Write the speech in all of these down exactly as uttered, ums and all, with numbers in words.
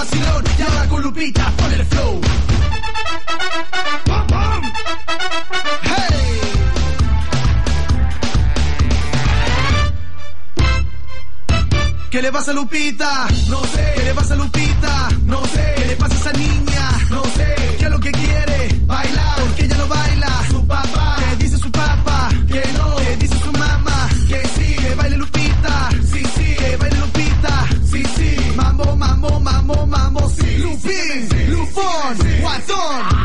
vacilón. Y ahora con Lupita, pon el flow. Hey. ¿Qué le pasa a Lupita? No sé. ¿Qué le pasa a Lupita? No sé. ¿Qué le pasa a esa niña? No sé. ¿Qué es lo que quiere? Bailar. Porque ella no baila. Su papá. ¿Qué dice su papá? Que no. ¿Qué dice su mamá? Que sí. Que baile Lupita. Sí, sí. Que baile Lupita. Sí, sí. Mambo, mambo, mambo, mambo. Sí. Lupín. Sí, Lupón. Sí, sí. Guatón.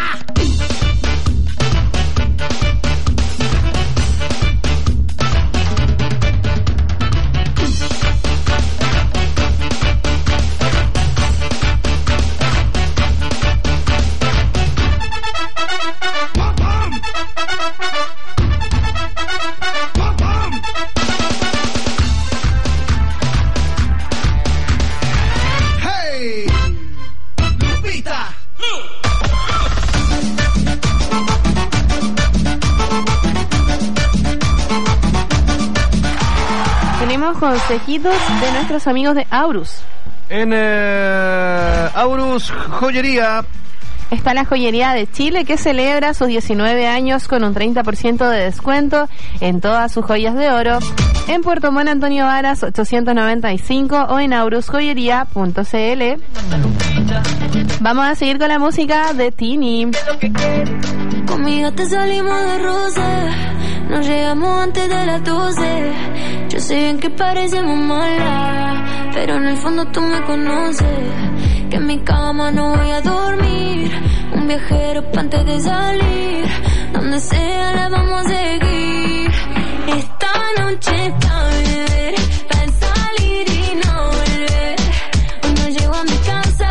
Consejitos de nuestros amigos de Aurus. En eh, Aurus Joyería está la joyería de Chile, que celebra sus diecinueve años con un treinta por ciento de descuento en todas sus joyas de oro en Puerto Montt Antonio Varas ochocientos noventa y cinco o en aurus joyería punto c l. Vamos a seguir con la música de Tini. Conmigo te salimos de rosa, nos llegamos antes de las doce. Yo sé bien que parecemos malas, pero en el fondo tú me conoces. Que en mi cama no voy a dormir, un viajero pa' antes de salir. Donde sea la vamos a seguir. Esta noche pa' beber, pa' salir y no volver. Cuando llego a mi casa,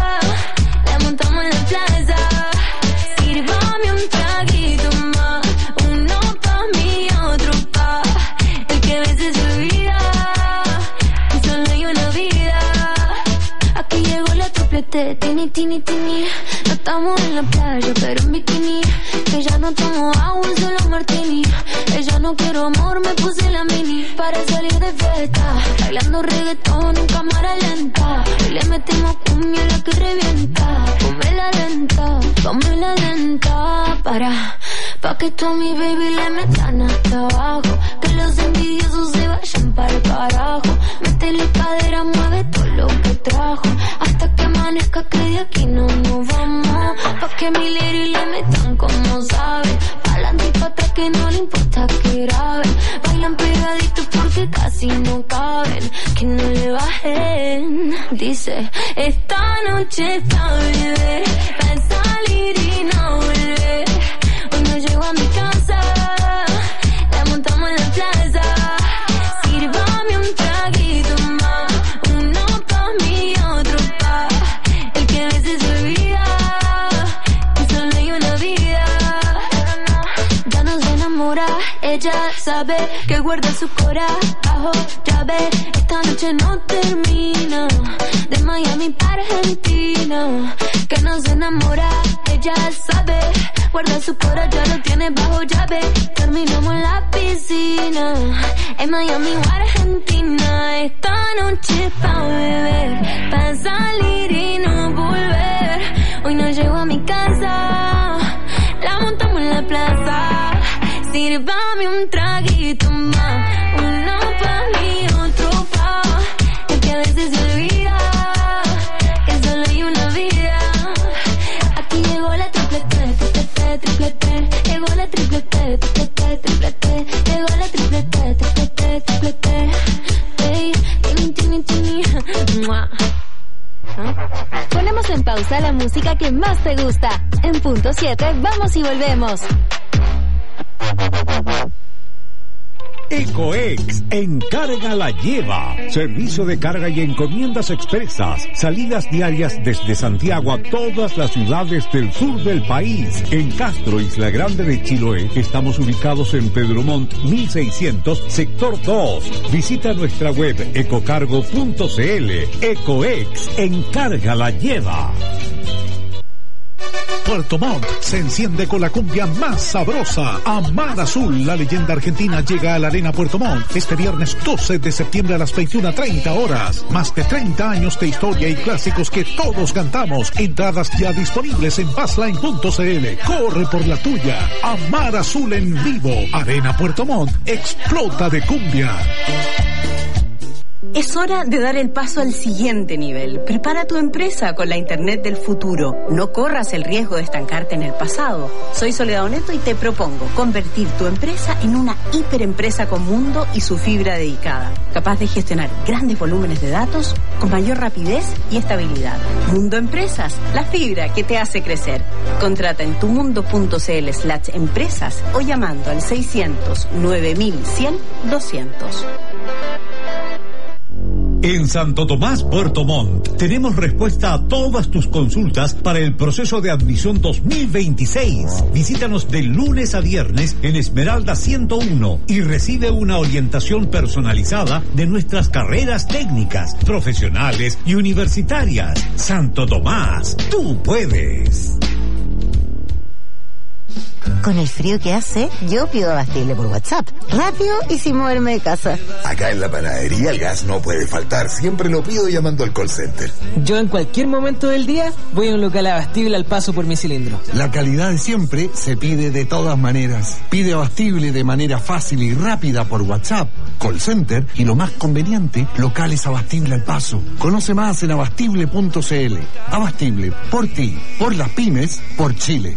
la montamos en la plaza. Sírvame un traguito más, uno pa' mí y otro pa' el que a veces se olvida. Y solo hay una vida. Aquí llegó la triplete, tini, tini, tini. No estamos en la playa, pero en bikini. Que ya no tomo agua, solo martini. Ella no quiero amor, me puse la mini para salir de fiesta, bailando reggaetón en cámara lenta. Y le metimos cumbia la que revienta. Ponme la lenta, ponme la lenta. Para, pa' que tú a mi baby le metan hasta abajo. Que los envidiosos se vayan para el carajo. Métele cadera, mueve todo lo que trajo. Hasta que amanezca que de aquí no nos vamos. Pa' que mi lady le metan como sabe. Pa'lante y pa' atrás que no le importa que graben. Bailan pegaditos porque casi no caben. Que no le bajen. Dice, esta noche está a beber, pa' salir y no volver. Cuando llego a mi casa, la montamos en la plaza. Sírvame un traguito más, uno pa' mí y otro pa' el que a veces se olvida. Y solo hay una vida. Ya no se enamora, ella sabe que guarda su corazón bajo llave. Esta noche no termina, de Miami para Argentina. Que no se enamora, ella sabe, guarda su corazón, ya lo tiene bajo llave. Terminamos en la piscina, en Miami o Argentina. Esta noche es pa' beber, pa' salir y no volver. Hoy no llego a mi casa, la montamos en la plaza. Sírvame un traguito más, uno pa' mí, otro pa' el que a veces se olvida. Que solo hay una vida. Aquí llegó la triplete, triplete, triplete. Llegó la triplete, triplete, triplete. Llegó la triplete, triplete, triplete. Hey, tini, tini, tini. Mua. Ponemos en pausa la música que más te gusta. En punto siete, vamos y volvemos. Ecoex, Encarga la Lleva. Servicio de carga y encomiendas expresas. Salidas diarias desde Santiago a todas las ciudades del sur del país. En Castro, Isla Grande de Chiloé, estamos ubicados en Pedro Montt mil seiscientos, sector dos. Visita nuestra web ecocargo punto c l. Ecoex, Encarga la Lleva. Puerto Montt se enciende con la cumbia más sabrosa. Amar Azul, la leyenda argentina, llega a la Arena Puerto Montt este viernes doce de septiembre a las veintiuna treinta horas. Más de treinta años de historia y clásicos que todos cantamos. Entradas ya disponibles en passline punto c l. Corre por la tuya. Amar Azul en vivo. Arena Puerto Montt explota de cumbia. Es hora de dar el paso al siguiente nivel. Prepara tu empresa con la Internet del futuro. No corras el riesgo de estancarte en el pasado. Soy Soledad Oneto y te propongo convertir tu empresa en una hiperempresa con mundo y su fibra dedicada, capaz de gestionar grandes volúmenes de datos con mayor rapidez y estabilidad. Mundo Empresas, la fibra que te hace crecer. Contrata en tumundo.cl slash empresas o llamando al seiscientos nueve mil cien doscientos. En Santo Tomás, Puerto Montt, tenemos respuesta a todas tus consultas para el proceso de admisión dos mil veintiséis. Visítanos de lunes a viernes en Esmeralda ciento uno y recibe una orientación personalizada de nuestras carreras técnicas, profesionales y universitarias. Santo Tomás, tú puedes. Con el frío que hace, yo pido abastible por WhatsApp, rápido y sin moverme de casa. Acá en la panadería el gas no puede faltar, siempre lo pido llamando al call center. Yo en cualquier momento del día voy a un local abastible al paso por mi cilindro. La calidad de siempre se pide de todas maneras. Pide abastible de manera fácil y rápida por WhatsApp, call center y lo más conveniente, locales abastible al paso. Conoce más en abastible punto c l. Abastible, por ti, por las pymes, por Chile.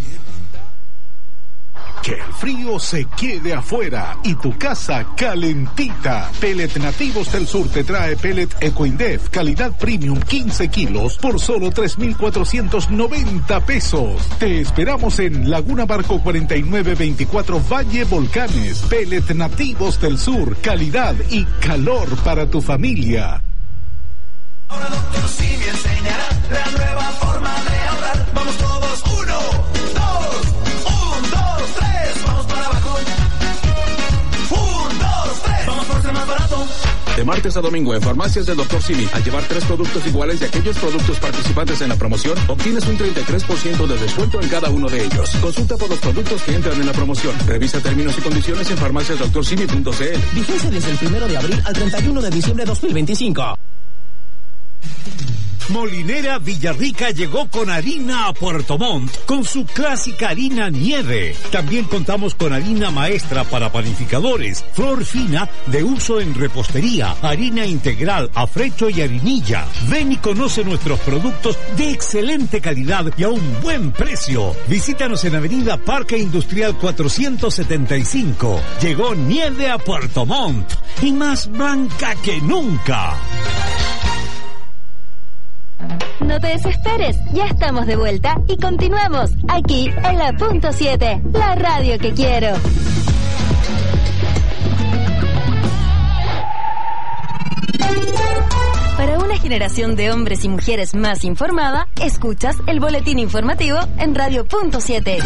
Que el frío se quede afuera y tu casa calentita. Pellet Nativos del Sur te trae pellet Ecoindef, calidad premium quince kilos por solo tres mil cuatrocientos noventa pesos. Te esperamos en Laguna Barco cuarenta y nueve veinticuatro Valle Volcanes. Pellet Nativos del Sur, calidad y calor para tu familia. Ahora Doctor Simi enseñará la nueva forma de ahorrar. Vamos todos, uno, dos, un, dos, tres, vamos para abajo. Un, dos, tres, vamos por ser más barato. De martes a domingo en Farmacias del Doctor Simi, al llevar tres productos iguales de aquellos productos participantes en la promoción, obtienes un treinta y tres por ciento de descuento en cada uno de ellos. Consulta por los productos que entran en la promoción. Revisa términos y condiciones en farmacias doctor simi punto c l. Vigencia desde el primero de abril al treinta y uno de diciembre de dos mil veinticinco. Molinera Villarrica llegó con harina a Puerto Montt, con su clásica harina nieve. También contamos con harina maestra para panificadores, flor fina de uso en repostería, harina integral, afrecho y harinilla. Ven y conoce nuestros productos de excelente calidad y a un buen precio. Visítanos en Avenida Parque Industrial cuatrocientos setenta y cinco. Llegó nieve a Puerto Montt y más blanca que nunca. No te desesperes, ya estamos de vuelta y continuamos aquí en la punto siete, la radio que quiero. Para una generación de hombres y mujeres más informada, escuchas el boletín informativo en radio punto siete.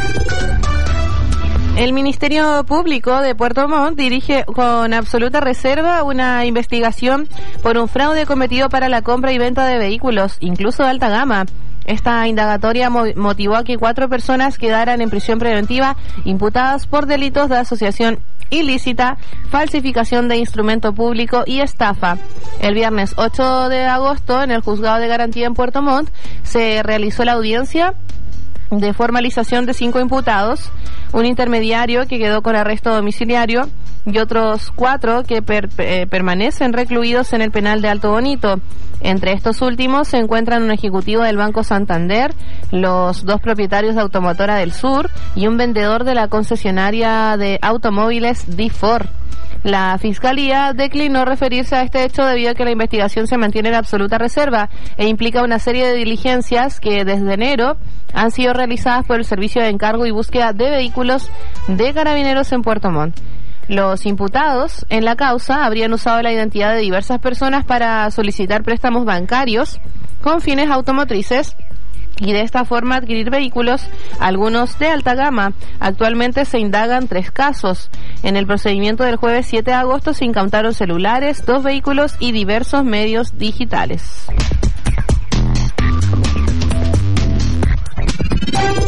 El Ministerio Público de Puerto Montt dirige con absoluta reserva una investigación por un fraude cometido para la compra y venta de vehículos, incluso de alta gama. Esta indagatoria mo- motivó a que cuatro personas quedaran en prisión preventiva imputadas por delitos de asociación ilícita, falsificación de instrumento público y estafa. El viernes ocho de agosto, en el Juzgado de Garantía en Puerto Montt, se realizó la audiencia de formalización de cinco imputados, un intermediario que quedó con arresto domiciliario y otros cuatro que per, eh, permanecen recluidos en el penal de Alto Bonito. Entre estos últimos se encuentran un ejecutivo del Banco Santander, los dos propietarios de Automotora del Sur y un vendedor de la concesionaria de automóviles D-Ford. La Fiscalía declinó referirse a este hecho debido a que la investigación se mantiene en absoluta reserva e implica una serie de diligencias que desde enero han sido realizadas por el Servicio de Encargo y Búsqueda de Vehículos de Carabineros en Puerto Montt. Los imputados en la causa habrían usado la identidad de diversas personas para solicitar préstamos bancarios con fines automotrices y de esta forma adquirir vehículos, algunos de alta gama. Actualmente se indagan tres casos. En el procedimiento del jueves siete de agosto se incautaron celulares, dos vehículos y diversos medios digitales.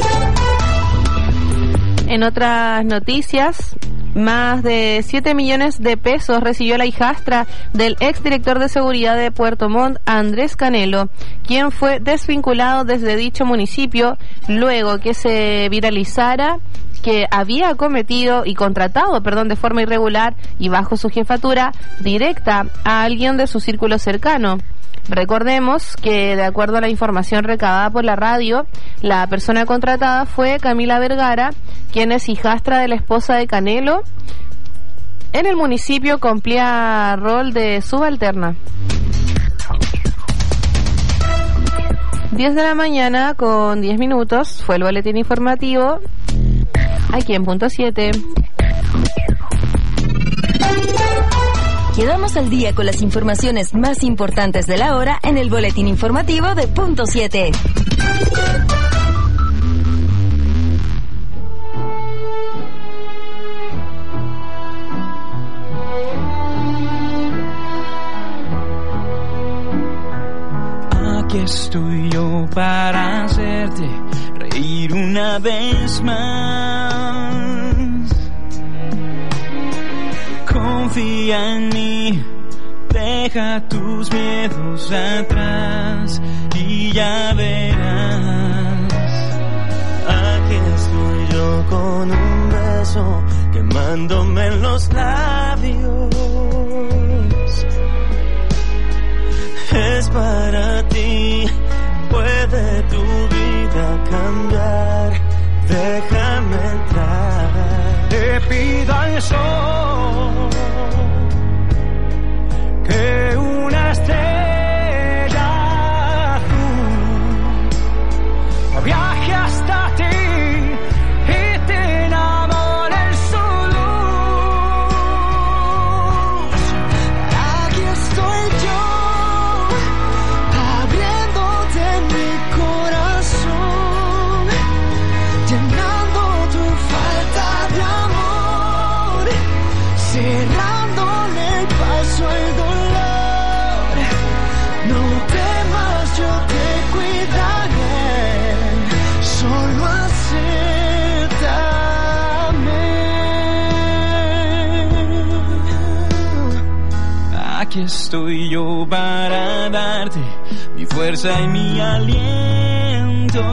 En otras noticias, más de siete millones de pesos recibió la hijastra del exdirector de seguridad de Puerto Montt, Andrés Canelo, quien fue desvinculado desde dicho municipio luego que se viralizara que había cometido y contratado, perdón, de forma irregular y bajo su jefatura directa a alguien de su círculo cercano. Recordemos que, de acuerdo a la información recabada por la radio, la persona contratada fue Camila Vergara, quien es hijastra de la esposa de Canelo. En el municipio cumplía rol de subalterna. diez de la mañana con diez minutos fue el boletín informativo aquí en Punto siete. Quedamos al día con las informaciones más importantes de la hora en el boletín informativo de Punto siete. Aquí estoy yo para hacerte reír una vez más. Confía en mí, deja tus miedos atrás y ya verás. Aquí estoy yo con un beso quemándome en los labios. Es para ti, puede tu vida cambiar, déjame entrar. Te pido al sol que una estrella azul viaje hasta ti y te enamore en su luz. Aquí estoy yo abriéndote mi corazón, llenando tu falta de amor, cerrándole el paso al dolor. No temas, yo te cuidaré, solo acéptame. Aquí estoy yo para darte mi fuerza y mi aliento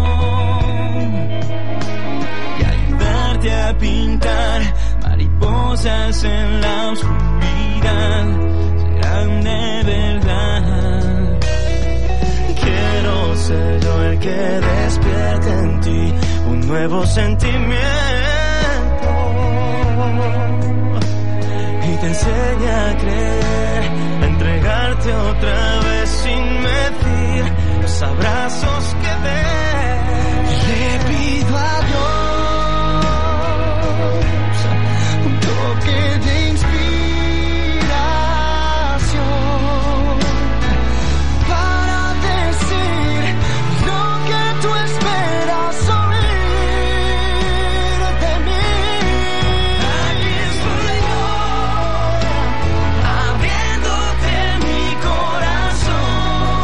y ayudarte a pintar mariposas en la oscuridad, serán de verdad. Quiero ser yo el que despierte en ti un nuevo sentimiento y te enseñe a creer, a entregarte otra vez sin medir los abrazos que des. Le pido a Dios un toque de inspiración para decir lo que tú esperas oír de mí. Aquí estoy yo abriéndote mi corazón,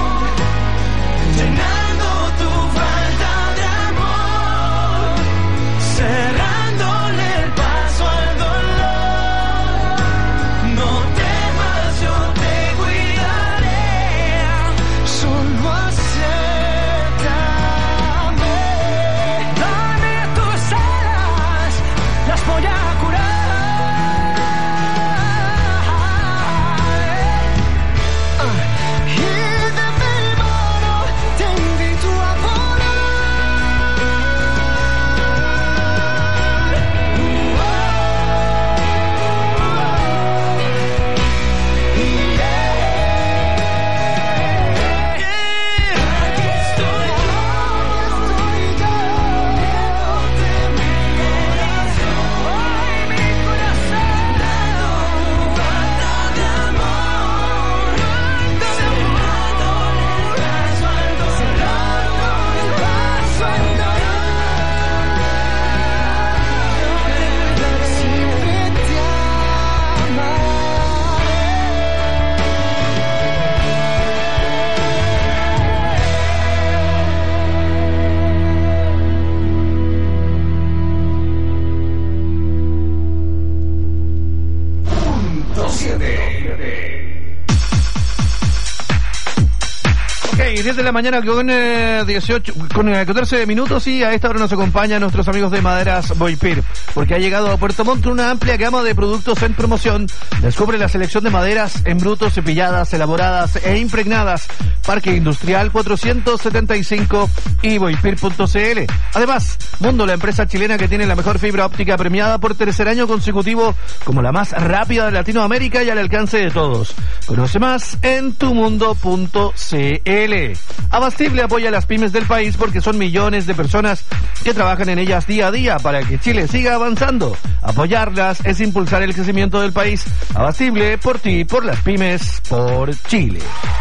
diez de la mañana con eh, dieciocho, con eh, catorce minutos y a esta hora nos acompañan nuestros amigos de Maderas Boipir, porque ha llegado a Puerto Montt una amplia gama de productos en promoción. Descubre la selección de maderas en bruto, cepilladas, elaboradas e impregnadas. Parque Industrial cuatrocientos setenta y cinco y boipir punto c l. Además, Mundo, la empresa chilena que tiene la mejor fibra óptica premiada por tercer año consecutivo como la más rápida de Latinoamérica y al alcance de todos. Conoce más en tumundo punto c l. Abastible apoya a las pymes del país porque son millones de personas que trabajan en ellas día a día para que Chile siga avanzando. Apoyarlas es impulsar el crecimiento del país. Abastible, por ti, por las pymes, por Chile.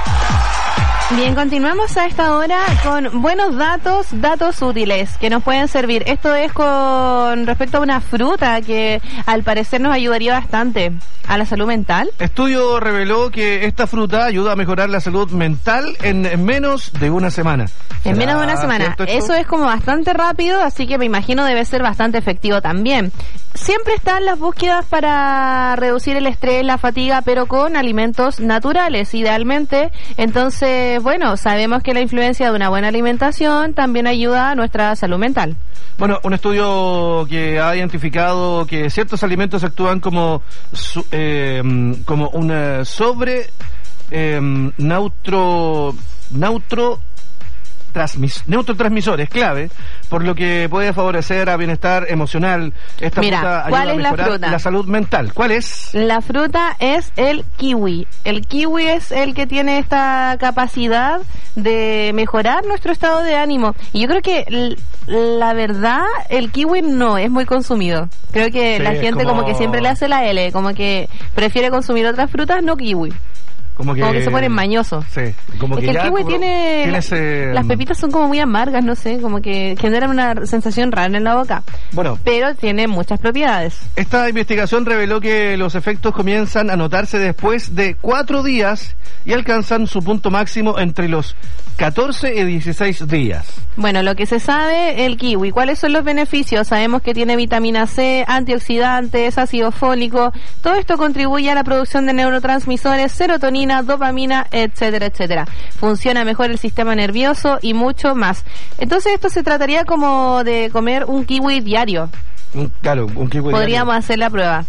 Bien, continuamos a esta hora con buenos datos, datos útiles que nos pueden servir. Esto es con respecto a una fruta que al parecer nos ayudaría bastante a la salud mental. Estudio reveló que esta fruta ayuda a mejorar la salud mental en menos de una semana. En menos de una semana. Eso es como bastante rápido, así que me imagino debe ser bastante efectivo también. Siempre están las búsquedas para reducir el estrés, la fatiga, pero con alimentos naturales, idealmente. Entonces, bueno, sabemos que la influencia de una buena alimentación también ayuda a nuestra salud mental. Bueno, un estudio que ha identificado que ciertos alimentos actúan como eh, como una sobre eh, neutro neutro Transmis, neurotransmisores clave, por lo que puede favorecer a bienestar emocional. Esta Mira, fruta ayuda ¿cuál a es mejorar la fruta? La salud mental. ¿Cuál es? La fruta es el kiwi. El kiwi es el que tiene esta capacidad de mejorar nuestro estado de ánimo. Y yo creo que la verdad, el kiwi no es muy consumido. Creo que sí, la gente como... como que siempre le hace la L, como que prefiere consumir otras frutas, no kiwi. Como que, como que se ponen mañosos. Sí, como es que, que el kiwi tiene... tiene la, ese... Las pepitas son como muy amargas, no sé, como que generan una sensación rara en la boca. Bueno. Pero tiene muchas propiedades. Esta investigación reveló que los efectos comienzan a notarse después de cuatro días y alcanzan su punto máximo entre los catorce y dieciséis días. Bueno, lo que se sabe, el kiwi, ¿cuáles son los beneficios? Sabemos que tiene vitamina C, antioxidantes, ácido fólico. Todo esto contribuye a la producción de neurotransmisores, serotonina, dopamina, etcétera, etcétera. Funciona mejor el sistema nervioso y mucho más. Entonces esto se trataría como de comer un kiwi diario. Un, claro, un kiwi Podríamos diario. hacer la prueba.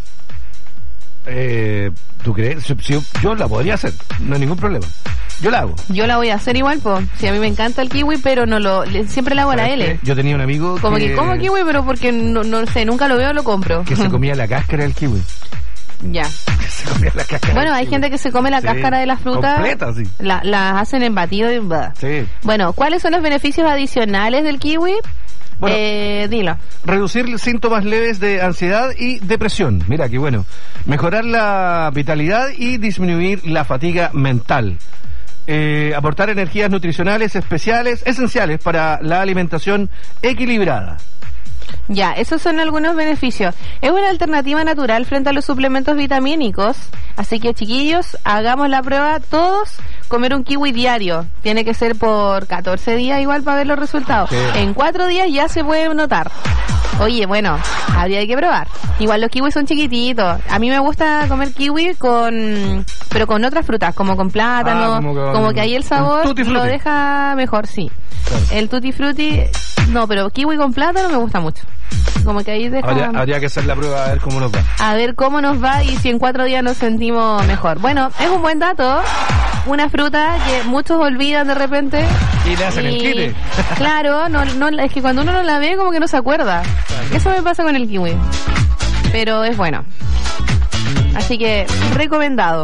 Eh, ¿Tú crees? Si, si, yo la podría hacer, no hay ningún problema. Yo la hago. Yo la voy a hacer igual, pues. Si a mí me encanta el kiwi, pero no lo le, siempre la hago a la L. Yo tenía un amigo como que... que como kiwi, pero porque no, no sé, nunca lo veo, lo compro. Que se comía la cáscara del kiwi. Ya. Se comía la cáscara. Bueno, hay kiwi. gente que se come la sí, cáscara de las frutas. Completa, sí. La, las hacen en batido y... Bah. Sí. Bueno, ¿cuáles son los beneficios adicionales del kiwi? Bueno, eh, dilo. Reducir síntomas leves de ansiedad y depresión. Mira, qué bueno. Mejorar la vitalidad y disminuir la fatiga mental. Eh, aportar energías nutricionales especiales, esenciales para la alimentación equilibrada. Ya, esos son algunos beneficios. Es una alternativa natural frente a los suplementos vitamínicos. Así que, chiquillos, hagamos la prueba todos. Comer un kiwi diario. Tiene que ser por catorce días igual para ver los resultados. Sí. En cuatro días ya se puede notar. Oye, bueno, habría que probar. Igual los kiwis son chiquititos. A mí me gusta comer kiwi con... pero con otras frutas, como con plátano. Ah, como, con, como que ahí el sabor lo deja mejor, sí. Claro. El tutti frutti... no, pero kiwi con plátano me gusta mucho. Como que ahí deja... Habría, habría que hacer la prueba a ver cómo nos va. A ver cómo nos va y si en cuatro días nos sentimos mejor. Bueno, es un buen dato. Una fruta que muchos olvidan de repente. Y le hacen y, el quite. Claro, no, no, es que cuando uno no la ve como que no se acuerda. Claro. Eso me pasa con el kiwi. Pero es bueno. Así que, recomendado.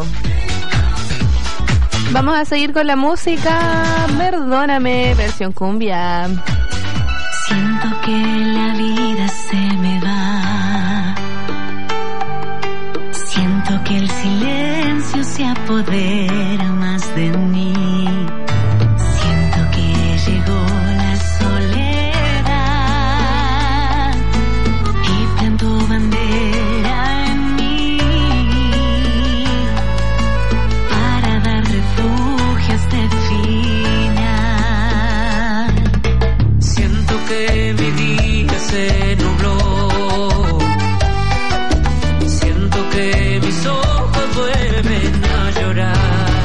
Vamos a seguir con la música. Perdóname, versión cumbia. Siento que la vida se me va. Siento que el silencio se apodera más de mí. Siento que llegó la soledad y plantó bandera en mí para dar refugio a este final. Siento que mi día se nubló. Siento que mis ojos vuelven a llorar.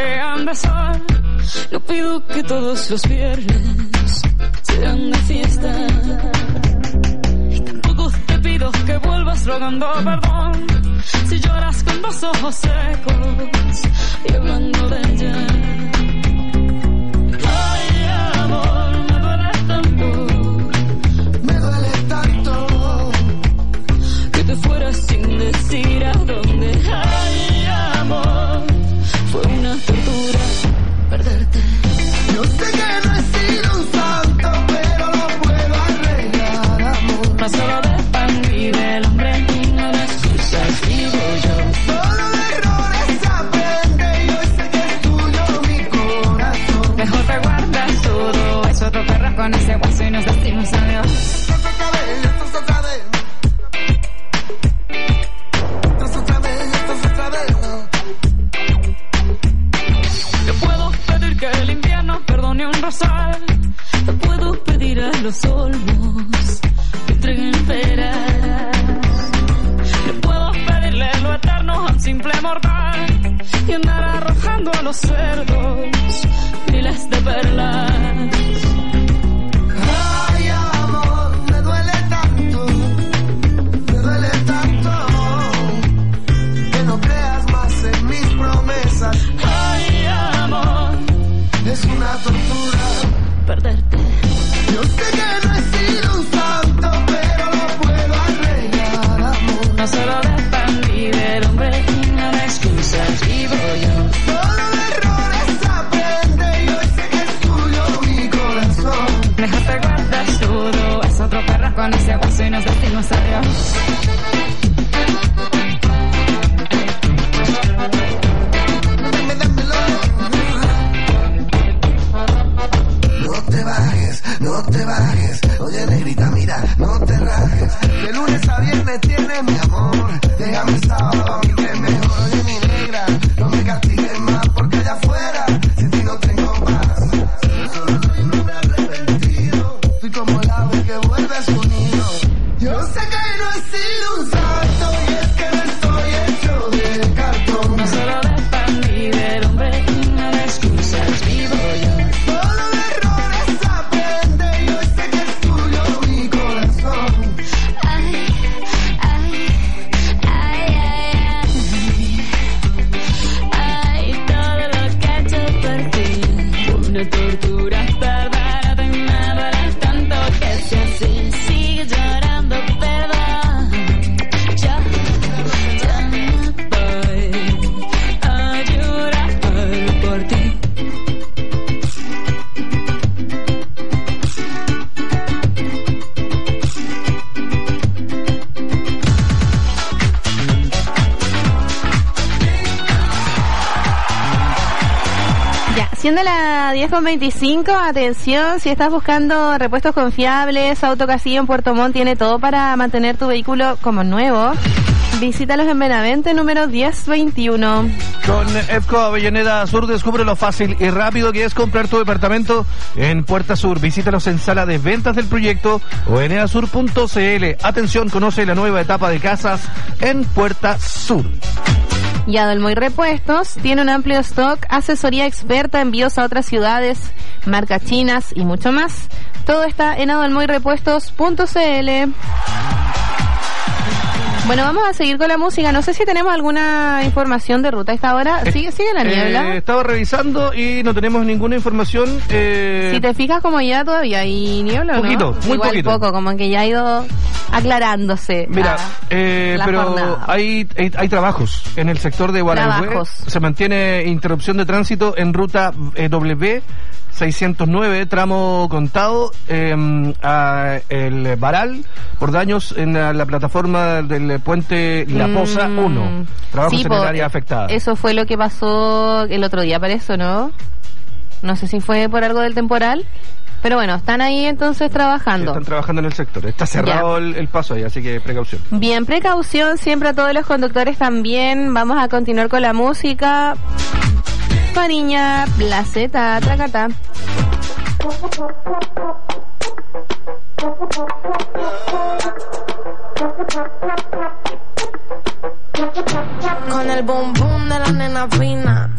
sean de sol. No pido que todos los viernes sean de fiesta. Y tampoco te pido que vuelvas rogando perdón si lloras con los ojos secos y hablando de ella. Ay, amor, me duele tanto, me duele tanto que te fueras sin decir a dónde. Ay, amor, fue una tortura perderte. Yo sé que no he sido un santo, pero lo puedo arreglar, amor. No solo de pan vive el hombre y no de excusas vivo yo. Solo de errores aprende y hoy sé que es tuyo mi corazón. Mejor te guardas todo eso, te perras con ese guaso y nos decimos adiós. Esto es otra vez, esto es otra vez. Esto es otra vez, esto es otra vez. Te puedo pedir que el invierno perdone un rosal. Te puedo pedir a los olmos que entreguen peras. Te puedo pedirle lo eterno a un simple mortal y andar arrojando a los cerdos miles de perlas. Ay, amor, me duele tanto, me duele tanto que no creas más en mis promesas. Ay, amor, es una tortura perderte. Yo sé que no he sido un santo, pero lo puedo arreglar, amor. No solo de pan vive el hombre y no de excusas vivo yo. Solo de errores aprende y hoy sé que es tuyo mi corazón. Mejor te guardas todo, es otro perro con ese guaso y nos decimos adiós. Dame, dámelo. No te bajes, no te bajes. Oye, negrita, mira, no te rajes. De lunes a viernes tienes mi amor. Déjame el sábado a mí que es mejor. Oye, mi negra, no me castigues más porque allá afuera sin ti no tengo paz. Yo solo soy un hombre arrepentido. Soy como el ave que vuelve a su nido. Yo sé que no he sido un santo y es que no estoy hecho de cartón. No solo de pan vive el hombre y no de excusas vivo yo. Solo de errores aprende y hoy sé que es tuyo mi corazón. Ay, ay, ay, ay, ay, ay, todo lo que he hecho por ti. Una tortura perderte, me duele tanto que si así Sigue llorando, perdón. Yo, ya me voy a llorar por ti. Ya, siendo la diez con veinticinco, atención, si estás buscando repuestos confiables, Autocasillo en Puerto Montt tiene todo para mantener tu vehículo como nuevo. Visítalos en Benavente, número diez veintiuno. Con EFCO Avellaneda Sur descubre lo fácil y rápido que es comprar tu departamento en Puerta Sur. Visítalos en sala de ventas del proyecto o en edasur punto cl. Atención, conoce la nueva etapa de casas en Puerta Sur. Y Adolmoy Repuestos tiene un amplio stock, asesoría experta, envíos a otras ciudades, marcas chinas y mucho más. Todo está en adolmoy repuestos punto cl. Bueno, vamos a seguir con la música. No sé si tenemos alguna información de ruta a esta hora. ¿Sigue, sigue la niebla? Eh, estaba revisando y no tenemos ninguna información. Eh... Si te fijas, como ya todavía hay niebla, ¿no? Poquito, muy Igual poquito. poco, como que ya ha ido aclarándose. Mira, la, eh, la pero jornada. hay, hay hay trabajos en el sector de Gualeguay. Trabajos. Se mantiene interrupción de tránsito en ruta eh, W seiscientos nueve, tramo contado, eh, a el Baral, por daños en la, la plataforma del puente La Poza Mm, uno. Trabajos sí, en po, el área afectada. Eso fue lo que pasó el otro día, parece, ¿no? No sé si fue por algo del temporal, pero bueno, están ahí entonces trabajando. Están trabajando en el sector. Está cerrado el, el paso ahí, así que precaución. Bien, precaución siempre a todos los conductores también. Vamos a continuar con la música. Cariña, placeta, tracata. Con el boom boom de la nena fina,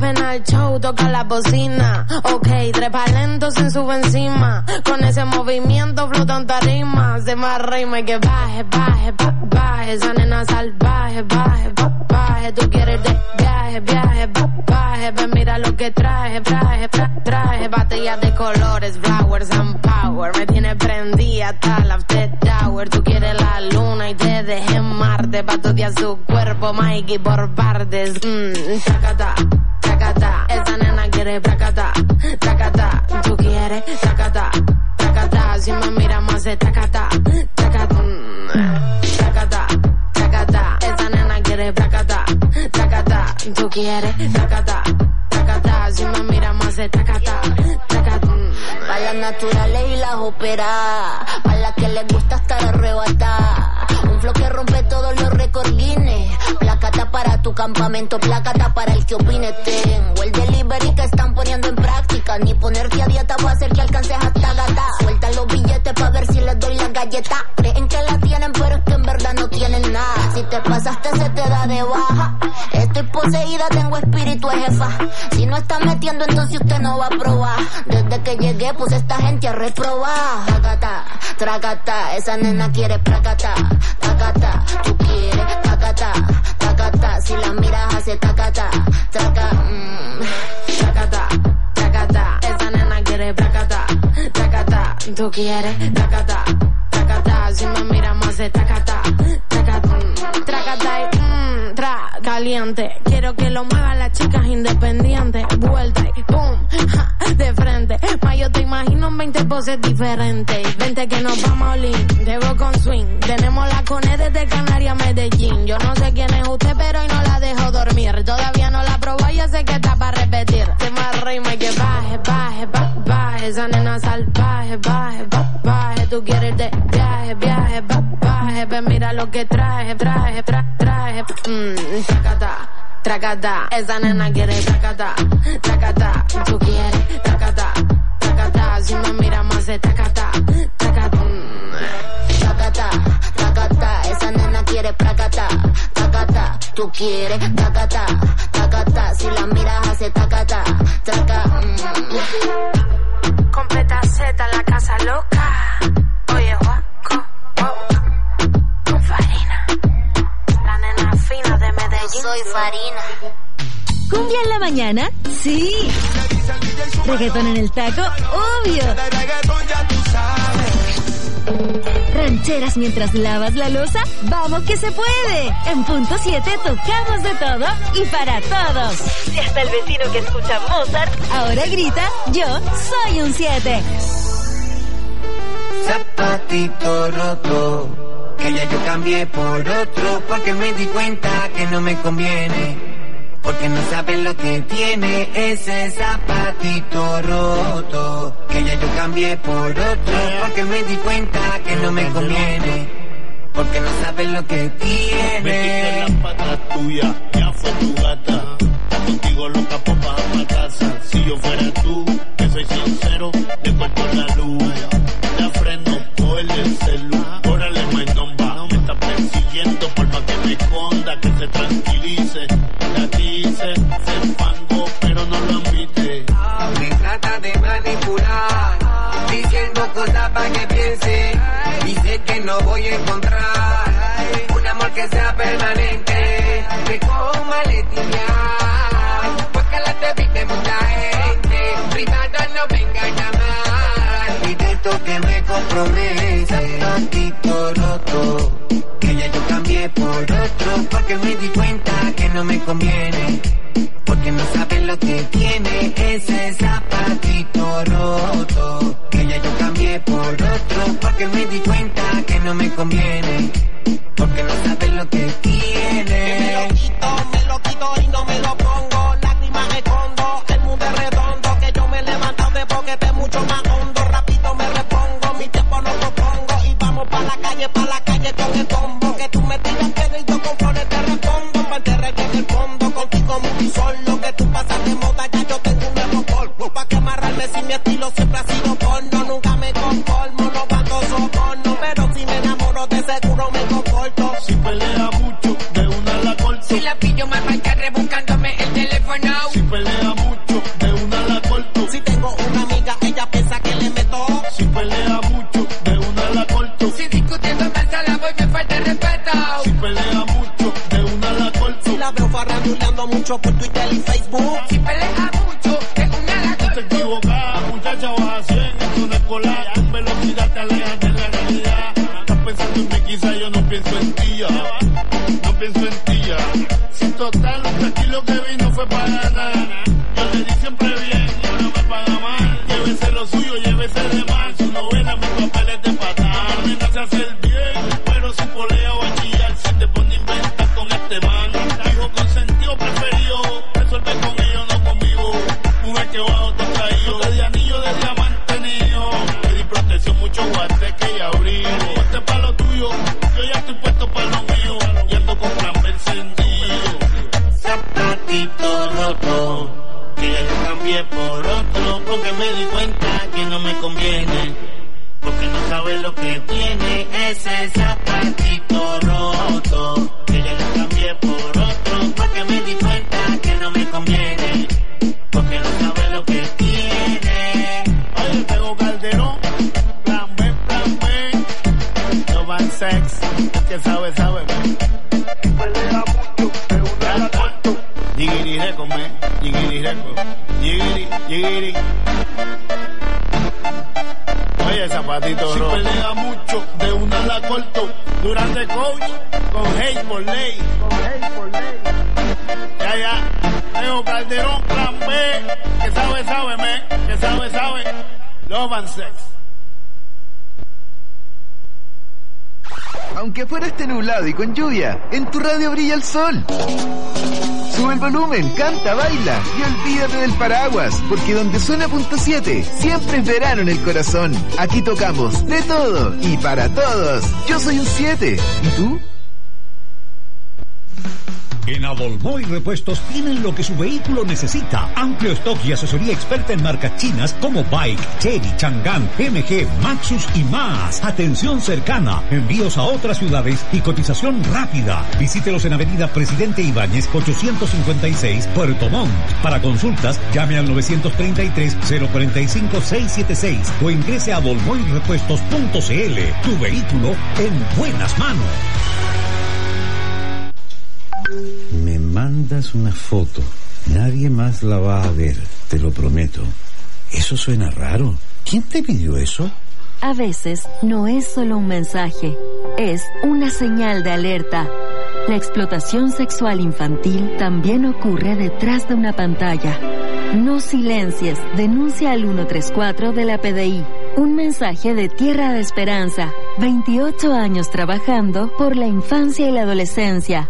pena el show, toca la bocina. Ok, trepa lento sin sube encima. Con ese movimiento flota en tarima. Se me arrima y que baje, baje, ba- baje. Esa nena salvaje, baje, ba- baje. Tú quieres de viaje, viaje, ba- baje. Ven, mira lo que traje, traje, tra- traje. Baterías de colores, flowers and power. Me tiene prendida hasta la after hour. Tú quieres la luna y te dejé en Marte. Pa' estudiar su cuerpo, Mikey, por partes. Mmm, tacata, tacata. Esa nena quiere tacata, tacata. Tú quieres tacata, tacata. Si me mira más de tacata, tacata. Mm, tacata, tacata. Esa nena quiere tacata, tacata. Tú quieres tacata, tacata. Si me mira más de tacata, tacata. Pa' las naturales y las operadas, pa' las que les gusta estar arrebatada. Un flow que rompe todos los récords Guinness. Placata para tu campamento, placata para el que opine. Tengo el delivery que están poniendo en práctica. Ni ponerte a dieta va a hacer que alcances hasta gata. Suelta los billetes pa' ver si les doy la galleta. Creen que la tienen pero es que en verdad no tienen nada. Si te pasaste se te da de baja. Estoy poseída, tengo espíritu de jefa. Si no está metiendo entonces usted no va a probar. Desde que llegué puse esta gente a reprobar. Tacata, tracata, esa nena quiere placata. Tacata, tú quieres tacata, tacata. Si la miras hace tacata, traca, mmm. Tacata, tacata. Esa nena quiere tacata, tacata. Tú quieres tacata, tacata. Si me mira más de tacata, tacata. Tracata y mmm, tra, caliente. Quiero que lo muevan las chicas independientes. Vuelta y boom, ja, de frente. Ma, yo te imagino en veinte poses diferentes. Vente que nos vamos a olín, debo con swing. Tenemos la cone desde Canarias a Medellín. Yo no sé quién es usted, pero hoy no la dejo dormir. Todavía no la probó, yo sé que está para repetir. Se me arrima y que baje, baje, ba, baje. Esa nena salvaje, baje, ba, baje. Tú quieres de viaje, viaje, ba, baje. Ven, mira lo que traje, traje, tra, traje. Mmm, tracata, tracata. Esa nena quiere tracata, tracata. Tú quieres tracata, tracata. Si me mira más de tacata, tacata. Tacata, tacata, esa nena quiere placata, tacata. Tú quieres tacata, tacata. Si la miras hace tacata, traca. Mm. Completa Z, la casa loca. Oye, Juaco, oh. Con Farina, la nena fina de Medellín. Soy Farina. ¿Cumbia en la mañana? Sí. ¿Reggaetón en el taco? Obvio. ¿Rancheras mientras lavas la loza? ¡Vamos que se puede! En Punto siete tocamos de todo y para todos. Si hasta el vecino que escucha Mozart ahora grita, yo soy un siete. Zapatito roto, que ya yo cambié por otro, porque me di cuenta que no me conviene. Porque no sabes lo que tiene ese zapatito roto. Que ya yo cambié por otro, porque me di cuenta que no me conviene. Porque no sabes lo que tiene. Me quité la pata tuya, ya fue tu gata. Contigo loca popa a casa. Si yo fuera tú, que soy sincero, le corto la luz. La freno, coge el celu. Órale, mainomba, me está persiguiendo por más que me esconda, que se tranquilice. La dice, se fango, pero no lo admite. Me trata de manipular, diciendo cosas para que piense. Dice que no voy a encontrar un amor que sea permanente. Me coma letiñar, porque la te viste mucha gente. Privada no venga a llamar, y de esto que me compromete. Zapatito roto, que ya yo cambié por otro, porque me di cuenta que no me conviene. Porque no sabes lo que tiene ese zapatito roto. Que ya yo cambié por otro, porque me di cuenta que no me conviene. Porque no sabes lo que tiene. Me lo quito, me lo quito y no me lo pongo. Lágrimas escondo, el mundo es redondo. Que yo me levanto de boquete mucho más hondo. Rápido me repongo, mi tiempo no lo pongo. Y vamos pa' la calle, pa' la calle con el combo. Que tú me tiras piedra y yo con flores te respondo. Pa' el terreno en el fondo, contigo muy solo. Que tú pasas de moda, ya yo tengo un nuevo polvo. Pa' que amarrarme si mi estilo siempre ha sido porno. Nunca me conformo, no cuando soborno. Pero si me enamoro de seguro me comporto. Si pelea mucho, de una la corto. Si la pillo me va a estar rebuscándome el teléfono peinado. Si pelea mucho, de una la corto. Si tengo una amiga, ella piensa que le meto. Si pelea mucho, de una la corto. Si discutiendo en la voy, me falta el respeto. Si pelea mucho, de una la corto. Si la veo farranduleando mucho por Twitter y Facebook. Si pelea mucho, de una la corto. No te equivocas, muchacha, vas a cien en zona escolar. En velocidad te alejas de la realidad. Estás pensando en mí, quizá yo no pienso en ti ya. No pienso en ti ya. Si total, aquí lo que vino fue para ganar. Yo le di siempre bien y ahora me paga mal. Llévese lo suyo, llévese de mal. Su novela, mis papeles de patada. Amenaza hacer bien, pero si polea o a chillar, si te pone a inventar con este man. Hijo consentido, preferido, resuelve con ellos, no conmigo. Mujer que bajo te traído, te di anillo de diamante niño. Te di protección, mucho guateque y abrigo. Este pa' lo tuyo, yo ya estoy puesto pa' lo mío. Y ando con plan encendido. Zapatito roto, que lo cambié por otro, porque me di cuenta que no me conviene, porque no sabe lo que tiene ese zapatito roto, que ya lo cambié por otro, porque me di cuenta que no me conviene, porque no sabe lo que tiene. Oye, tengo Calderón, plan B, plan B, no van sex, que sabe, sabe, pelea mucho, de una la corto. Yigiri reco, me, yigiri reco, yigiri, yigiri. Oye, zapatito rojo. Si pelea mucho, de una la corto. Durante coach, con hate por ley. Con hate por ley. Ya, ya. Tengo Calderón, plan B. Que sabe, sabe, me. Que sabe, sabe. Love and sex. Aunque afuera esté nublado y con lluvia, en tu radio brilla el sol. Sube el volumen, canta, baila y olvídate del paraguas, porque donde suena punto siete, siempre es verano en el corazón. Aquí tocamos de todo y para todos. Yo soy un siete. ¿Y tú? En Adolboy Repuestos tienen lo que su vehículo necesita. Amplio stock y asesoría experta en marcas chinas como Bike, Chery, Chang'an, M G, Maxus y más. Atención cercana, envíos a otras ciudades y cotización rápida. Visítelos en Avenida Presidente Ibáñez ochocientos cincuenta y seis, Puerto Montt. Para consultas, llame al nueve tres tres, cero cuatro cinco, seis siete seis o ingrese a adolboy repuestos punto c l. Tu vehículo en buenas manos. Me mandas una foto. Nadie más la va a ver, te lo prometo. Eso suena raro. ¿Quién te pidió eso? A veces no es solo un mensaje, es una señal de alerta. La explotación sexual infantil también ocurre detrás de una pantalla. No silencies, denuncia al ciento treinta y cuatro de la P D I. Un mensaje de Tierra de Esperanza. veintiocho años trabajando por la infancia y la adolescencia.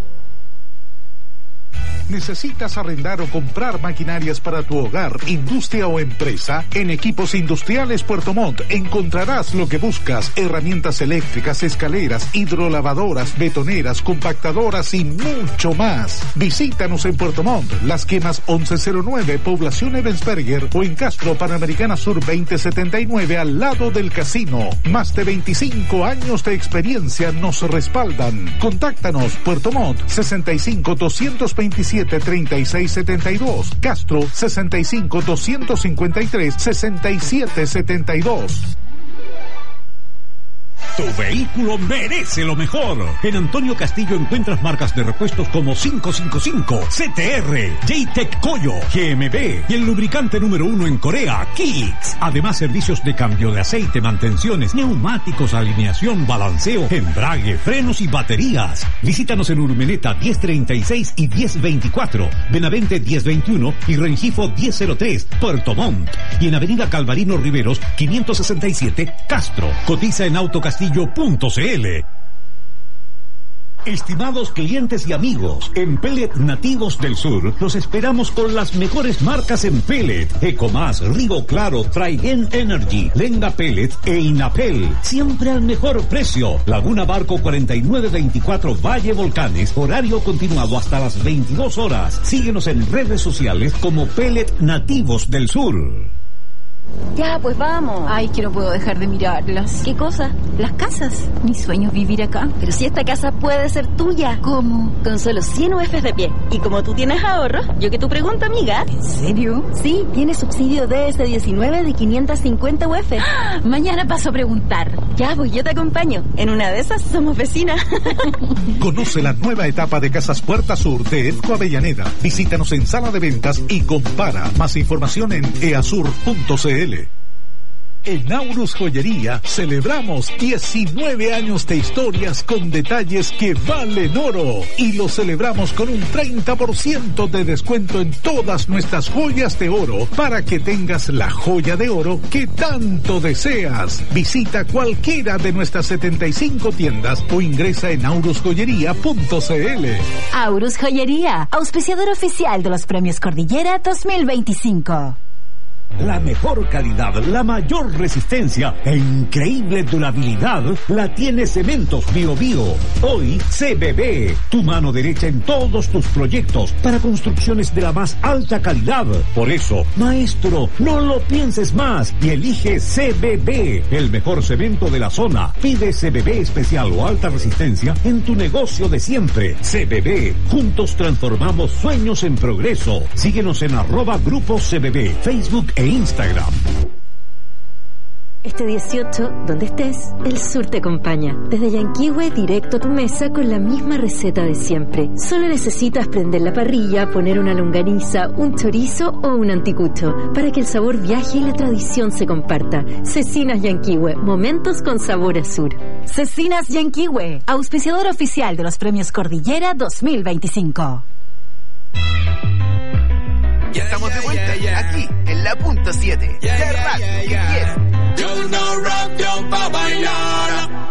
¿Necesitas arrendar o comprar maquinarias para tu hogar, industria o empresa? En Equipos Industriales Puerto Montt encontrarás lo que buscas: herramientas eléctricas, escaleras, hidrolavadoras, betoneras, compactadoras y mucho más. Visítanos en Puerto Montt, Las Quemas once cero nueve, Población Ebensberger, o en Castro, Panamericana Sur veinte setenta y nueve, al lado del casino. Más de veinticinco años de experiencia nos respaldan. Contáctanos: Puerto Montt, sesenta y cinco, doscientos veintisiete, treinta y seis setenta y dos, Castro, sesenta y cinco, doscientos cincuenta y tres, sesenta y siete setenta y dos. Tu vehículo merece lo mejor. En Antonio Castillo encuentras marcas de repuestos como cinco cinco cinco, C T R, J-Tech Koyo, G M B y el lubricante número uno en Corea, Kicks. Además, servicios de cambio de aceite, mantenciones, neumáticos, alineación, balanceo, embrague, frenos y baterías. Visítanos en Urmeneta diez treinta y seis y diez veinticuatro, Benavente diez veintiuno y Rengifo diez cero tres, Puerto Montt. Y en Avenida Calvarino Riveros quinientos sesenta y siete, Castro. Cotiza en Autocastillo punto c l. Estimados clientes y amigos, en Pellet Nativos del Sur los esperamos con las mejores marcas en pellet: Ecomás, Rigo Claro, Traigen Energy, Lenga Pellet e Inapel. Siempre al mejor precio. Laguna Barco cuarenta y nueve veinticuatro, Valle Volcanes. Horario continuado hasta las veintidós horas. Síguenos en redes sociales como Pellet Nativos del Sur. Ya, pues vamos. Ay, que no puedo dejar de mirarlas. ¿Qué cosa? Las casas. Mi sueño es vivir acá. Pero si esta casa puede ser tuya. ¿Cómo? Con solo cien U Fs de pie. Y como tú tienes ahorros, yo que tu pregunta, amiga. ¿En serio? Sí, tiene subsidio D S diecinueve de quinientos cincuenta U F. ¡Ah! Mañana paso a preguntar. Ya, pues yo te acompaño. En una de esas somos vecinas. Conoce la nueva etapa de Casas Puerta Sur de EDCO Avellaneda. Visítanos en sala de ventas y compara. Más información en easur punto cl. En Aurus Joyería celebramos diecinueve años de historias con detalles que valen oro y lo celebramos con un treinta por ciento de descuento en todas nuestras joyas de oro para que tengas la joya de oro que tanto deseas. Visita cualquiera de nuestras setenta y cinco tiendas o ingresa en aurus joyería punto cl. Aurus Joyería, auspiciador oficial de los Premios Cordillera dos mil veinticinco. La mejor calidad, la mayor resistencia e increíble durabilidad la tiene Cementos Bio Bio. Hoy C B B, tu mano derecha en todos tus proyectos para construcciones de la más alta calidad. Por eso, maestro, no lo pienses más y elige C B B, el mejor cemento de la zona. Pide C B B especial o alta resistencia en tu negocio de siempre. C B B, juntos transformamos sueños en progreso. Síguenos en arroba Grupo C B B, Facebook e Instagram. Este dieciocho, donde estés, el sur te acompaña. Desde Yanquihue directo a tu mesa con la misma receta de siempre. Solo necesitas prender la parrilla, poner una longaniza, un chorizo o un anticucho para que el sabor viaje y la tradición se comparta. Cecinas Yanquihue, momentos con sabor a sur. Cecinas Yanquihue, auspiciador oficial de los Premios Cordillera dos mil veinticinco. Ya estamos de vuelta, aquí, en la punto siete. Yeah, yeah, radio yeah, que yeah. quiero. Yo no rock, yo pa' bailar.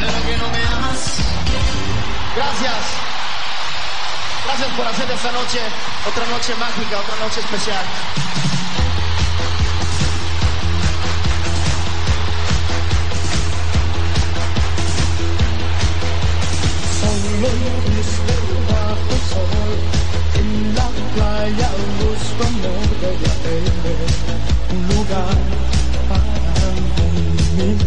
¿Verdad que no me amas? Gracias. Gracias por hacer de esta noche otra noche mágica, otra noche especial. Solo triste bajo el sol, en la playa busco amor de tener un lugar para dormir.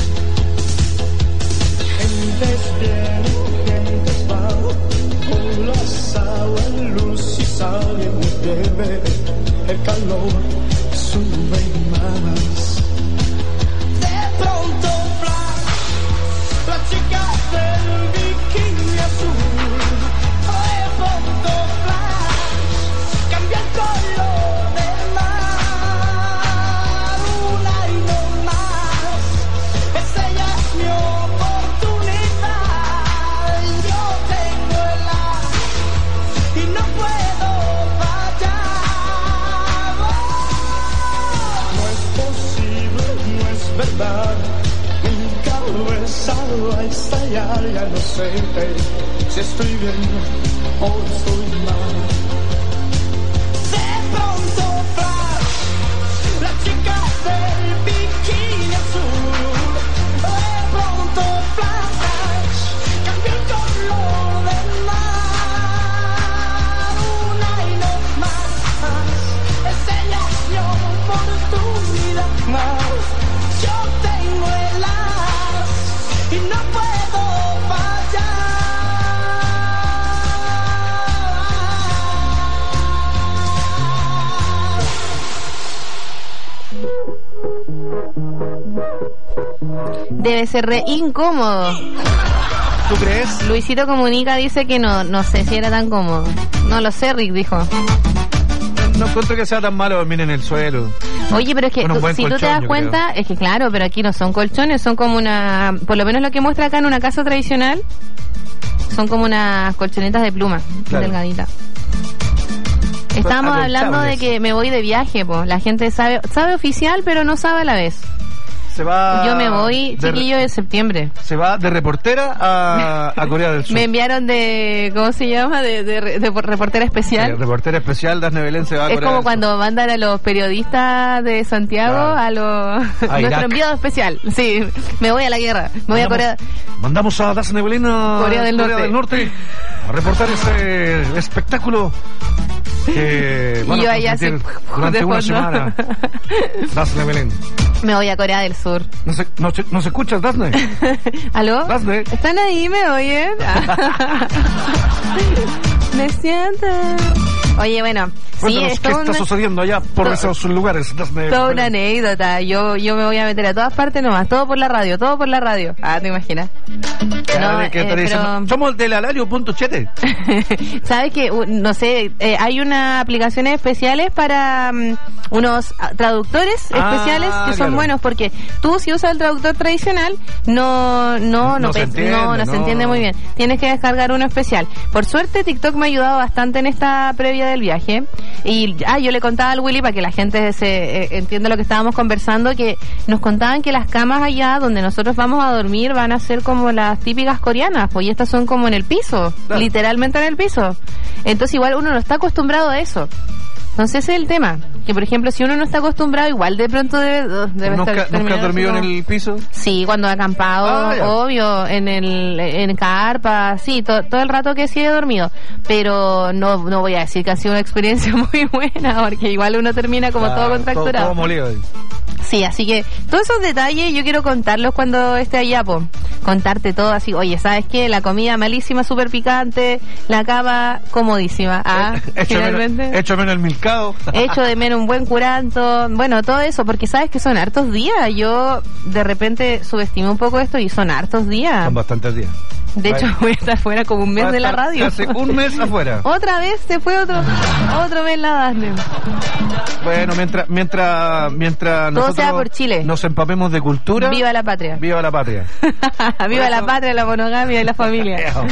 Gentes vienen, gentes van, colosal en luz y sale muy breve, el calor sube más. De pronto flash, la chica del bikini azul, de pronto flash, cambia el color del mar, una y no más, es ella mi oportunidad, yo tengo el as y no puedo fallar. No es posible, no es verdad, mi cabeza va a estallar, ya no sé si estoy bien o estoy mal. De pronto flash, la chica del bikini azul, de pronto flash, cambia el color del mar, una y no más, es ella mi oportunidad, yo tengo el as y no puedo fallar. Debe ser re incómodo. ¿Tú crees? Luisito Comunica dice que no, no sé si era tan cómodo. No lo sé, Rick dijo. No encuentro que sea tan malo dormir en el suelo. Oye, pero es que Con un tú- buen si tú te colchón, das yo cuenta, es que claro, pero aquí no son colchones, son como una, por lo menos lo que muestra acá en una casa tradicional, son como unas colchonetas de pluma, Claro. delgaditas. Estábamos hablando de acolchables. que me voy de viaje, pues. La gente sabe, sabe oficial, pero no sabe a la vez. Se va. Yo me voy, de- chiquillo, en septiembre. Se va de reportera a, a Corea del Sur. Me enviaron de, ¿cómo se llama? De, de, re- de reportera especial. Eh, reportera especial, Dasne Belén se va a Es Corea como del cuando mandan a los periodistas de Santiago Claro. a los nuestro Irak. enviado especial. Sí, me voy a la guerra, me voy a Corea. Sur. Mandamos a Dasne Belén a Corea del Norte. Norte a reportar ese espectáculo que van Y yo a allá así, transmitir durante de una fondo. semana. Dasne Belén. Me voy a Corea del Sur. ¿No se, no, se- no se escucha, Dasne? ¿Aló? Dasne. ¿Están ahí? ¿Me oyen? Me sienten. Oye, bueno, sí, Cuéntanos es qué todo está una, sucediendo allá por to- esos lugares, Dasne toda Belén. una anécdota. Yo, yo me voy a meter a todas partes nomás, todo por la radio, todo por la radio. Ah, ¿te imaginas? Cada No, vez que eh, te dicen, pero- somos del alario punto chete. ¿Sabes que no sé, eh, hay unas aplicaciones especiales para mm, unos ah, traductores Ah, especiales que son claro. buenos porque tú si usas el traductor tradicional no no no, No se pe- entiende, no, no se no. entiende muy bien. Tienes que descargar uno especial. Por suerte TikTok me ha ayudado bastante en esta previa del viaje y ah, yo le contaba al Willy para que la gente se eh, entienda lo que estábamos conversando, que nos contaban que las camas allá donde nosotros vamos a dormir van a ser como las típicas coreanas, pues y estas son como en el piso, Claro. literalmente en el piso. Entonces igual uno no está acostumbrado a eso. Entonces ese es el tema, que por ejemplo si uno no está acostumbrado igual de pronto debe, uh, debe ¿Nunca, estar ¿Nunca has terminando dormido en como- el piso? Sí, cuando he acampado, Ah, ya. obvio, en el en carpa, sí, to- todo el rato que sí he dormido, pero no no voy a decir que ha sido una experiencia muy buena, porque igual uno termina como Ah, todo todo, contracturado. todo molido ahí. Sí, así que todos esos detalles yo quiero contarlos cuando esté allá, po. Contarte todo así, oye, ¿sabes qué? La comida malísima, súper picante, la cama comodísima. Ah, Hecho finalmente. menos, hecho menos el milcao. Hecho de menos un buen curanto, bueno, todo eso, porque sabes que son hartos días. Yo de repente subestimé un poco esto y son hartos días. Son bastantes días. De hecho, Vaya. voy a estar fuera como un mes Va a de la estar radio. Hace un mes afuera. Otra vez se fue otro otro mes la Dasne. Bueno, mientras mientras mientras Todo nosotros sea por Chile. nos empapemos de cultura. Viva la patria. Viva la patria. Viva la patria, la monogamia y la familia.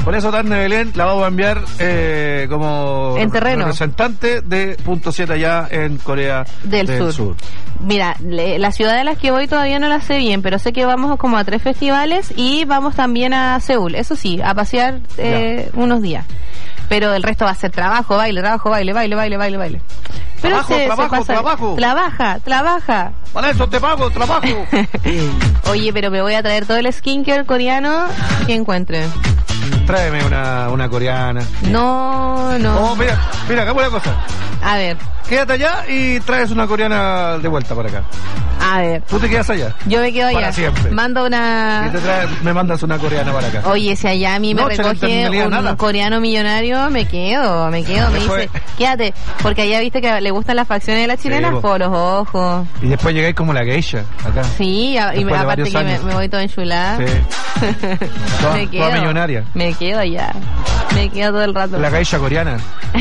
Por eso Tania Belén la vamos a enviar eh, como en terreno. representante de punto siete allá en Corea del, del Sur. Sur. Mira, le, la ciudad de las que voy todavía no la sé bien, pero sé que vamos como a tres festivales y vamos también a Seúl, eso sí, a pasear eh, unos días. Pero el resto va a ser trabajo, baile, trabajo, baile, baile, baile, baile, baile. Pero trabajo, se, trabajo, se pasa, trabajo. Trabaja, trabaja. Para eso te pago, trabajo. Oye, pero me voy a traer todo el skincare coreano que encuentre. Tráeme una, una coreana. No, no. Oh, mira, mira, hagamos una cosa. A ver. Quédate allá y traes una coreana de vuelta para acá. A ver. ¿Tú te quedas allá? Yo me quedo allá. Para siempre. Mando una... Y te traes, me mandas una coreana para acá. Oye, si allá a mí me no, recoge un nada. coreano millonario, me quedo, me quedo. Me después... dice, quédate. Porque allá viste que le gustan las facciones de las chilenas, sí, por los ojos. Y después llegáis como la geisha, acá. Sí, a, y me, aparte que me, me voy toda enchulada. Sí. toda, me quedo. Toda millonaria. Me quedo allá. Me quedo todo el rato. La geisha coreana.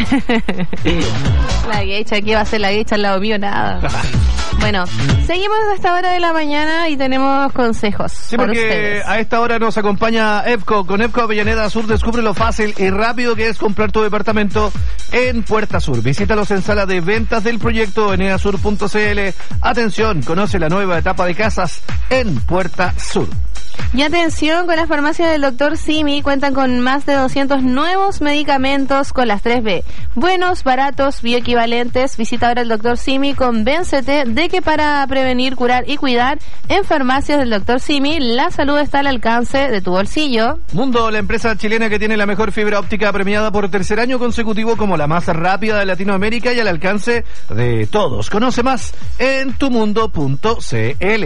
La geisha, ¿qué va a ser la geisha al lado mío? Nada. Bueno, seguimos a esta hora de la mañana y tenemos consejos. Sí, por porque ustedes. A esta hora nos acompaña EFCO. Con EFCO Avellaneda Sur descubre lo fácil y rápido que es comprar tu departamento en Puerta Sur. Visítalos en sala de ventas del proyecto en edasur punto cl. Atención, conoce la nueva etapa de casas en Puerta Sur. Y atención, con las farmacias del doctor Simi cuentan con más de doscientos nuevos medicamentos con las tres B. Buenos, baratos, bioequivalentes. Visita ahora el doctor Simi, convéncete de que para prevenir, curar y cuidar en farmacias del doctor Simi, la salud está al alcance de tu bolsillo. Mundo, la empresa chilena que tiene la mejor fibra óptica premiada por tercer año consecutivo como la más rápida de Latinoamérica y al alcance de todos. Conoce más en tumundo punto cl.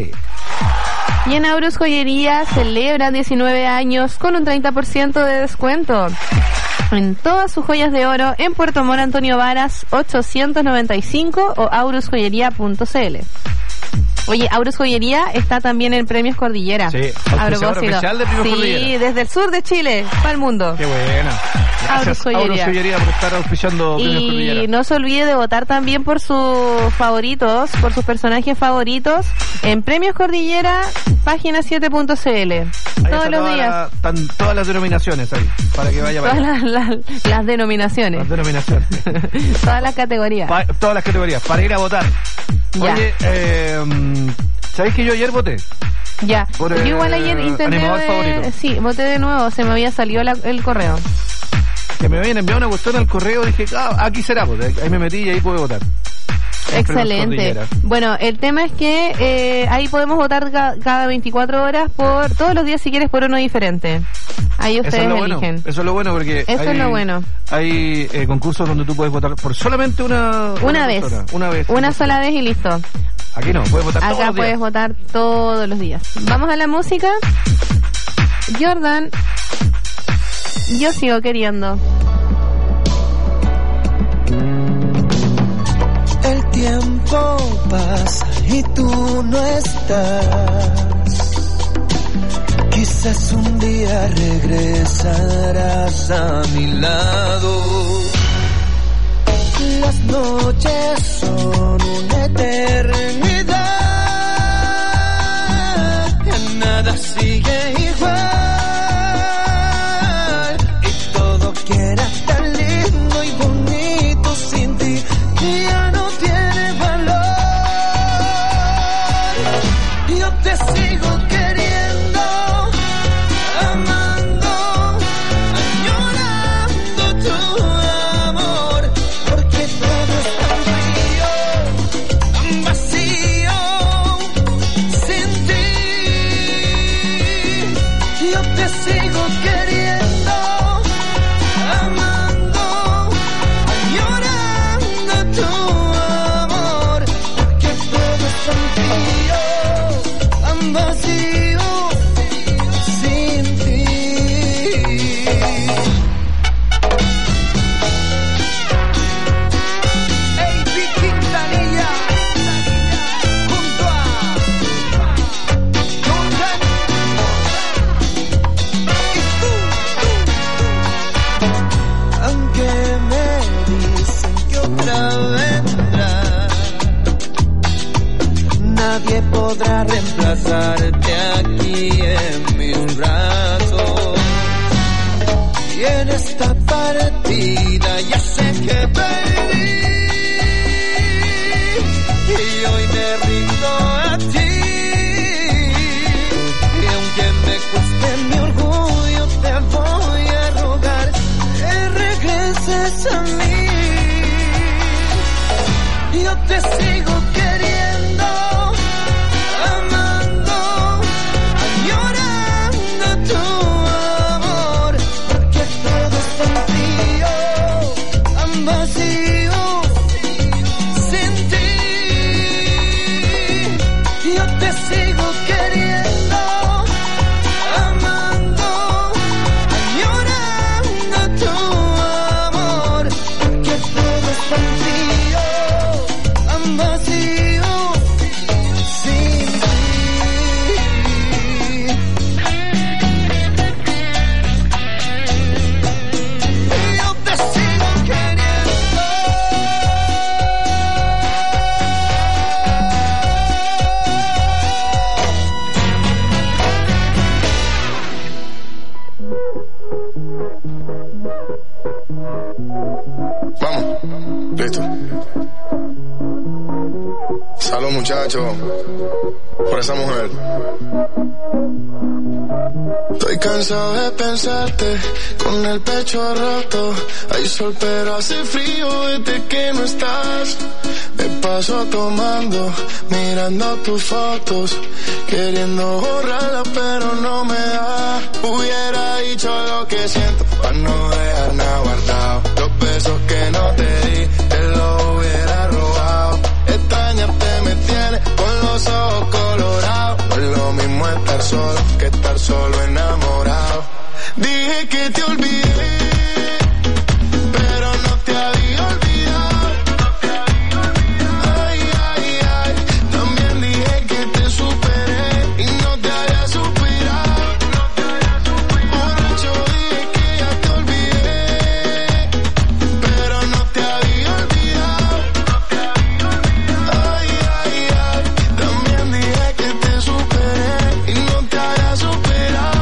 Y en Aurus Joyería celebran diecinueve años con un treinta por ciento de descuento en todas sus joyas de oro en Puerto Montt Antonio Varas ochocientos noventa y cinco o aurus joyería punto cl. Oye, Aurus Joyería está también en Premios Cordillera. Sí, a propósito. De Premios sí, Cordillera. Desde el sur de Chile para el mundo. Qué buena. Aurus Joyería. Aurus Joyería por estar auspiciando Premios Cordillera. Y no se olvide de votar también por sus favoritos, por sus personajes favoritos en Premios Cordillera, página siete punto cl. Ahí todos los toda días. La, están todas las denominaciones ahí, para que vaya. Todas las, las, las denominaciones. Las denominaciones. Todas las categorías. Pa, todas las categorías, para ir a votar. Ya. Oye, eh, ¿sabéis que yo ayer voté? Ya. Por, yo igual eh, ayer intenté. animador favorito. Sí, voté de nuevo, se me había salido la, el correo. Que me habían enviado una cuestión al correo, dije, ah, aquí será, pues. Ahí me metí y ahí pude votar. Excelente. Bueno, el tema es que eh, ahí podemos votar ca cada veinticuatro horas por todos los días si quieres por uno diferente. Ahí ustedes eso es lo eligen. Bueno. Eso es lo bueno porque eso hay, es lo bueno. Hay eh, concursos donde tú puedes votar por solamente una una, una vez. Persona, una vez. Una sola vez y listo. Aquí no, puedes votar Acá todos los días. puedes votar todos los días. Vamos a la música. Jordan, yo sigo queriendo. El tiempo pasa y tú no estás. Quizás un día regresarás a mi lado. Las noches son una eternidad. Nada sigue igual. Y todo quiera tan lindo y bonito sin ti. Ya no tiene valor. Yo te sigo queriendo, amando, añorando tu amor, porque todo es tan frío, tan vacío, sin ti. Yo te sigo queriendo, amando, añorando tu amor, porque todo es tan frío, tan vacío, sin ti. Hey, Big Quintanilla, junto a Jordan, y tú, aunque me dicen que otra vendrá, nadie podrá reemplazarte aquí en mis brazos. esta partida, ya sé que perdí y hoy me rindo a ti. Y aunque me cueste mi orgullo, te voy a rogar que regreses a mí. Yo te sigo queriendo, amando, añorando tu amor, porque todo es tan frío, tan vacío, sin ti. Yo te sigo queriendo, amando, añorando tu amor, porque todo es tan frío, tan vacío, sin ti. Yo te sigo queriendo. Vamos, listo. Salud, muchachos, por esa mujer. Estoy cansado de pensarte con el pecho roto. Hay sol pero hace frío desde que no estás. Me paso tomando, mirando tus fotos, queriendo borrarlas pero no me da. Hubiera dicho lo que siento para no dejar nada guardado. Los besos que no te di, te los hubiera robado. Extrañarte me tiene con los ojos colorados. No es lo mismo estar solo que estar solo enamorado. Dije que te olvidé, pero no te había olvidado. Ay, ay, ay, también dije que te superé y no te había suspirado. Borracho dije que ya te olvidé, pero no te había olvidado. Ay, ay, ay, también dije que te superé y no te había superado.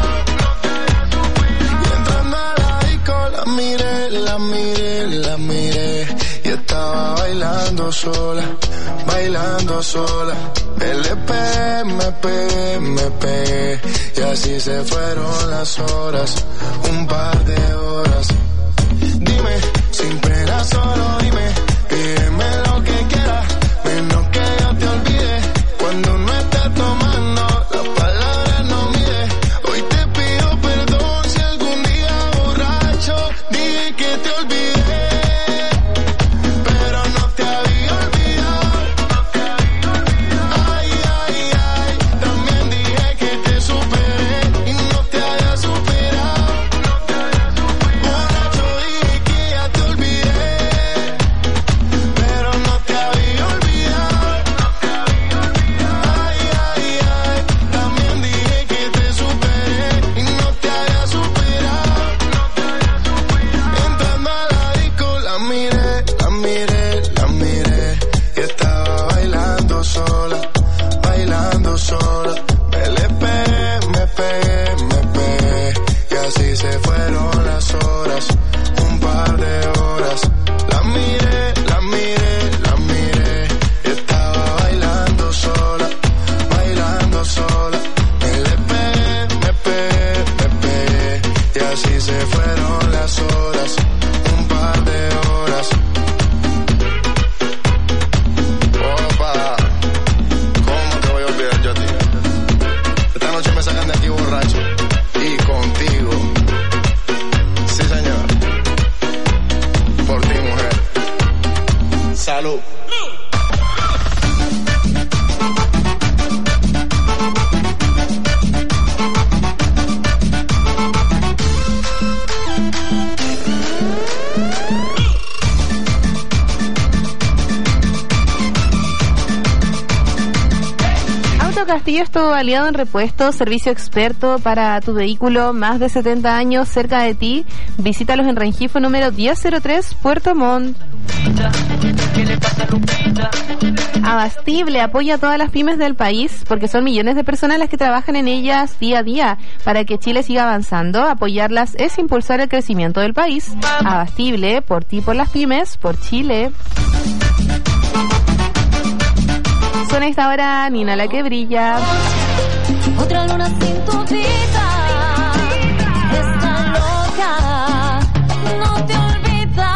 Y entrando a la disco la miré, la miré, la miré y estaba bailando sola, bailando sola. Me le pegué, me pegué, me pegué y así se fueron las horas, un par de horas. Dime, sin pena solo dime, pídeme lo que quieras, menos que yo te olvide. Cuando no estés tomando, las palabras no mide. Hoy te pido perdón si algún día borracho dije que te olvidé, pero no te había olvidado. Ay, ay, ay, también dije que te superé y no te había superado. Borracho dije que ya te olvidé, pero no te había olvidado. Ay, ay, ay, también dije que te superé y no te había superado. Entrando a la disco la miré, la miré, la miré y estaba bailando sola, bailando sola. Me le pegué, me pegué, me pegué y así se fueron las horas, un par de horas. La miré, la miré, la miré y estaba bailando sola, bailando sola. Me le pegué, me pegué, me pegué y así se fueron las horas, un par de horas. Opa, ¿cómo te voy a olvidar yo a ti? Esta noche me sacan de aquí borracho y contigo. Sí, señor. Por ti, mujer. Salud. Auto Castillo estuvo aliado en repuesto, servicio experto para tu vehículo, más de setenta años cerca de ti. Visítalos en Rengifo número diez cero tres, Puerto Montt. ¿Qué le pasa a Lupita? Abastible apoya a todas las pymes del país porque son millones de personas las que trabajan en ellas día a día. Para que Chile siga avanzando, apoyarlas es impulsar el crecimiento del país. Abastible, por ti, por las pymes, por Chile. Suena esta hora Nina la que brilla. Otra luna sin tu vida. Está loca, no te olvida.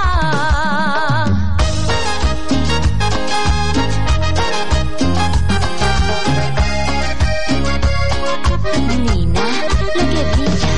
Nina, la que brilla.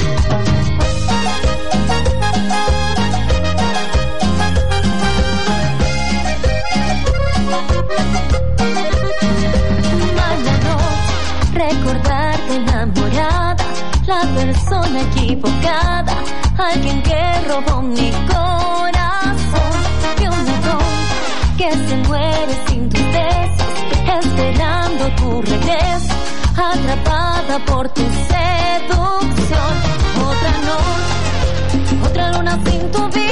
Mala noche, recordarte enamorada, la persona equivocada, alguien que robó mi corazón, que un ladrón que se muere sin tus besos, esperando tu regreso, atrapada por tu seducción. Otra noche, otra luna sin tu vida.